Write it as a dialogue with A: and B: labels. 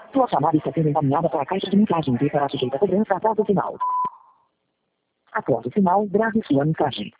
A: Sua chamada está sendo encaminhada para a caixa de mensagens e será sujeita a cobrança após o sinal. Após o sinal, grave sua mensagem.